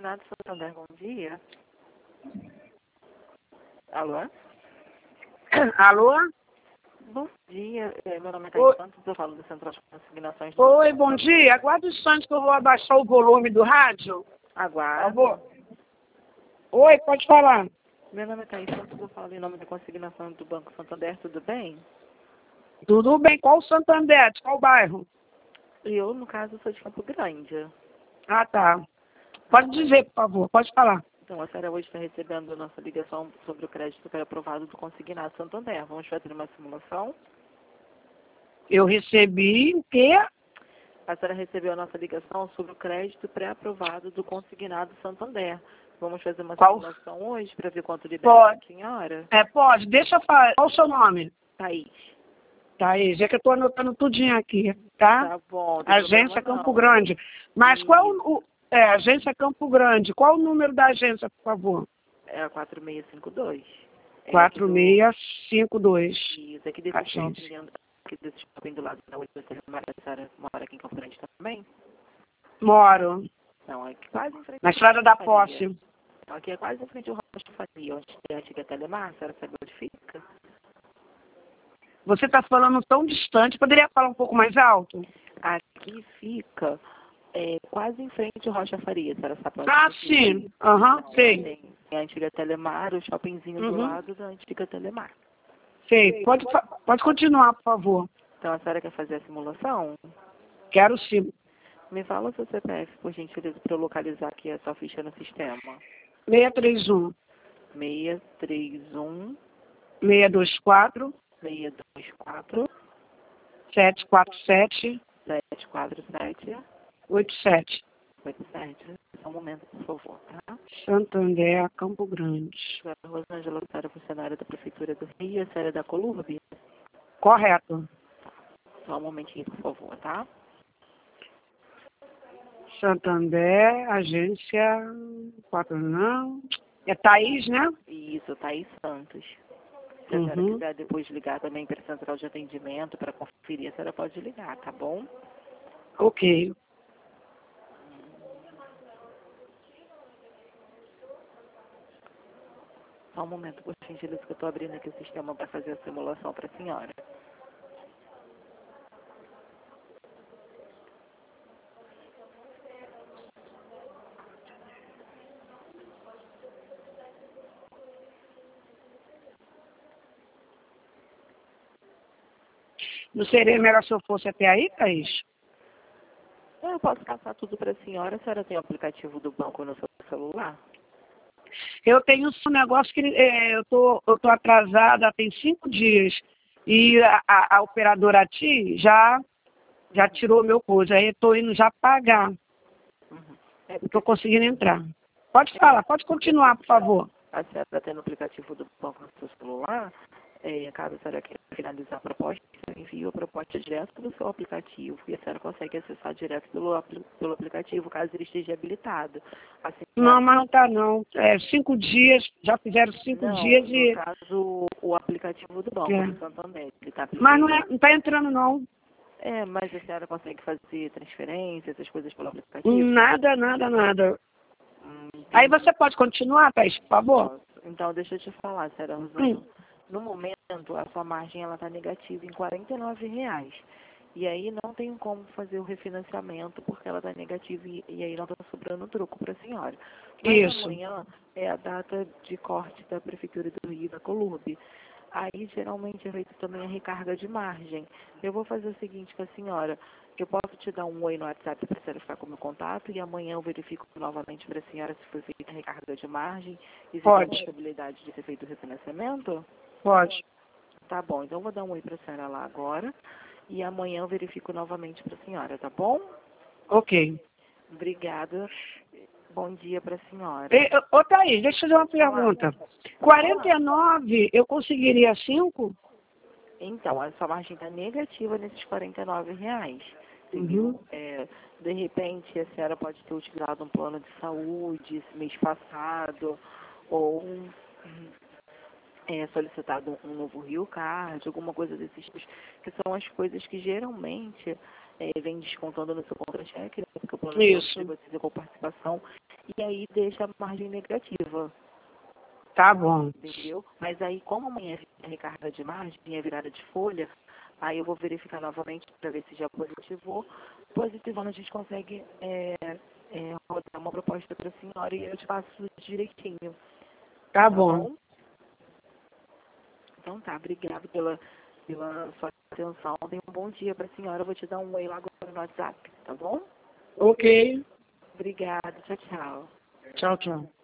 Consignado Santander, bom dia. Alô? Alô? Bom dia, meu nome é Oi. Thaís Santos, eu falo do Central de Consignações. Oi, bom dia. Aguarda um instante que eu vou abaixar o volume do rádio. Aguardo. Por favor. Oi, pode falar. Meu nome é Thaís Santos, eu falo em nome da consignação do Banco Santander, tudo bem? Tudo bem? Qual o Santander? De qual bairro? E eu, no caso, sou de Campo Grande. Ah, tá. Pode dizer, por favor. Pode falar. Então, a senhora hoje está recebendo a nossa ligação sobre o crédito que era aprovado do Consignado Santander. Vamos fazer uma simulação? Eu recebi o quê? A senhora recebeu a nossa ligação sobre o crédito pré-aprovado do Consignado Santander. Vamos fazer uma Qual? simulação hoje para ver quanto libera Pode. a senhora? Pode. Deixa eu falar. Qual o seu nome? Thaís. Thaís, é que eu estou anotando tudinho aqui, tá? Tá bom, não tem Agência problema Campo não. Grande. Mas Isso. qual Agência Campo Grande. Qual o número da agência, por favor? É a 4652. É aqui do... 4652. Isso, aqui desse Agência. shopping, aqui desse shopping do lado da 8 a senhora mora aqui em Campo Grande também? Moro. Não, é quase em frente Na ao Estrada da Rocha Faria. Posse. Não, aqui é quase em frente ao Rocha Faria, onde tem a antiga Telemar, a senhora sabe onde fica? Você está falando tão distante, poderia falar um pouco mais alto? Aqui fica quase em frente ao Rocha Faria, a senhora sabe onde Ah, fica? sim. Aham, Então, sei. tem a antiga Telemar, o shoppingzinho do Uhum. lado da antiga Telemar. Sei. Pode continuar, por favor. Então, a senhora quer fazer a simulação? Quero sim. Me fala o seu CPF, por gentileza, para eu localizar aqui a sua ficha no sistema. 631 631 624 624 747 747 87. 87. Só um momento, por favor, tá? Santander, Campo Grande. Senhora Rosângela, a senhora é funcionária da Prefeitura do Rio, a senhora é da Colurb? Correto. Só um momentinho, por favor, tá? Santander, agência 4 não. É Thaís, né? Isso, Thaís Santos. Se a senhora Uhum. quiser depois ligar também para a central de atendimento para conferir, a senhora pode ligar, tá bom? Ok. Só um momento, por gentileza, que eu estou abrindo aqui o sistema para fazer a simulação para a senhora. Não seria melhor se eu fosse até aí, Thaís? Eu posso passar tudo para a senhora tem o aplicativo do banco no seu celular? Eu tenho um negócio que eu tô atrasada tem 5 dias. E a operadora TI já tirou meu coisa. Aí eu tô indo já pagar. Uhum. Eu tô conseguindo entrar. Pode falar, pode continuar, por favor. A senhora tem no aplicativo do banco no seu celular, caso a senhora queira finalizar a proposta, você envia a proposta direto pelo seu aplicativo e a senhora consegue acessar direto pelo aplicativo, caso ele esteja habilitado. A senhora... Não, mas não tá não. 5 dias, já fizeram 5 Não, dias no e... caso, o aplicativo do banco É. do Santander, ele está Mas não tá entrando não. mas a senhora consegue fazer transferências, essas coisas pelo aplicativo? Nada, nada, nada. Aí Entendi. você pode continuar, Thaís, por favor? Posso. Então, deixa eu te falar, senhora Rosângela. No momento, a sua margem ela está negativa em R$ 49. E aí não tem como fazer o refinanciamento porque ela está negativa e aí não está sobrando troco para a senhora. Mas Isso. amanhã é a data de corte da Prefeitura do Rio, da Colurb. Aí geralmente é feito também a recarga de margem. Eu vou fazer o seguinte com a senhora. Eu posso te dar um oi no WhatsApp para a senhora ficar com o meu contato e amanhã eu verifico novamente para a senhora se foi feita a recarga de margem e se tem Pode. possibilidade de ser feito o refinanciamento. Pode. Tá bom, então eu vou dar um oi para a senhora lá agora e amanhã eu verifico novamente para a senhora, tá bom? Ok. Obrigada. Bom dia para a senhora. Ô, Thaís, deixa eu fazer uma pergunta. 49, eu conseguiria 5? Então, a sua margem está negativa nesses R$ 49. Entendeu? Uhum. De repente, a senhora pode ter utilizado um plano de saúde esse mês passado, ou solicitado um novo Rio Card, alguma coisa desses tipos, que são as coisas que geralmente vem descontando no seu contra-cheque, né, porque o plano Isso. de vocês é com participação, e aí deixa a margem negativa, Tá bom. entendeu? Mas aí, como amanhã é recarga de margem, é virada de folha, aí eu vou verificar novamente para ver se já positivou. Positivando, a gente consegue rodar uma proposta para a senhora e eu te passo direitinho. Tá Tá bom. bom? Então tá, obrigado pela sua atenção. Tenha um bom dia para a senhora. Eu vou te dar um oi lá agora no WhatsApp, tá bom? Ok. Obrigada, tchau, tchau. Tchau, tchau.